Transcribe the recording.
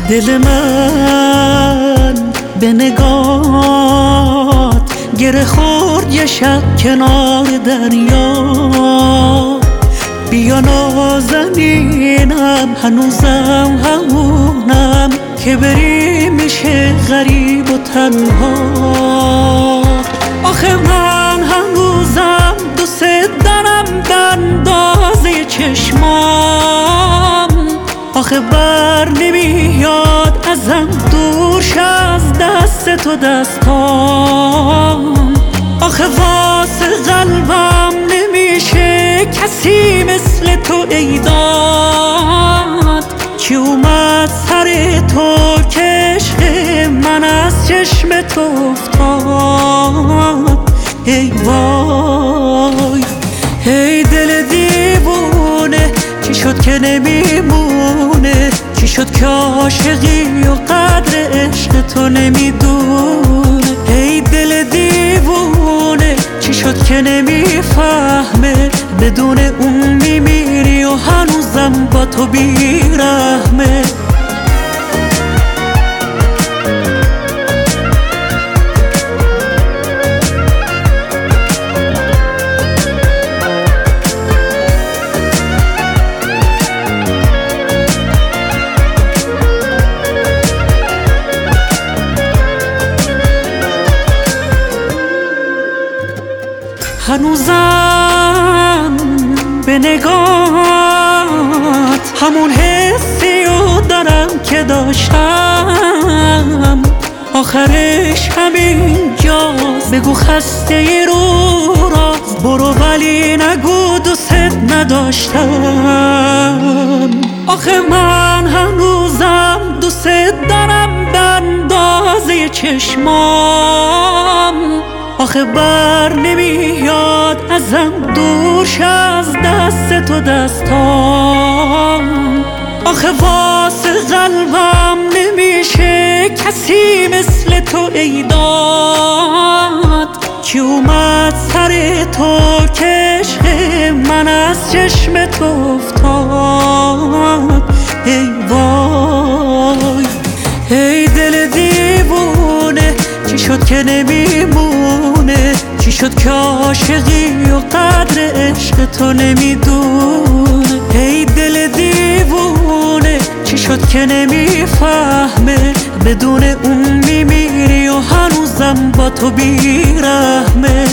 دل من به نگات گره خورد یه شب کنار دریا. بیا نازنینم هنوزم همونم که بری میشه غریب و تنها. آخه من هنوزم دوست دارم به اندازه چشمام. آخه بر نمیاد ازم دورش از دست تو دستام. آخه واسه قلبم نمیشه کسی مثل تو ای داد. چی اومد سر تو که عشق من از چشم تو افتاد. ای وای ای دل دیوونه، چی شد که نمیمونه؟ چی شد که عاشقی و قدر عشق تو نمیدونه؟ ای دل دیوونه، چی شد که نمیفهمه؟ بدون اون میمیری و هنوزم با تو بیرحمه. هنوزم به نگات همون حسیو دارم که داشتم. آخرش همین جاست، بگو خسته رو راست برو ولی نگو دوست نداشتم. آخه من هنوزم دوست دارم به اندازه چشمام. آخه بر نمیاد ازم دورش از دست تو دستام. آخه واسه قلبم نمیشه کسی مثل تو ای داد. چی اومد سر تو که عشق من از چشم تو افتاد. ای وای ای دل دیوونه، چی شد که نمیمونه؟ چی شد که عاشقی و قدر عشق تو نمیدونه؟ ای دل دیوونه، چی شد که نمیفهمه؟ بدون اون میمیری و هنوزم با تو بیرحمه.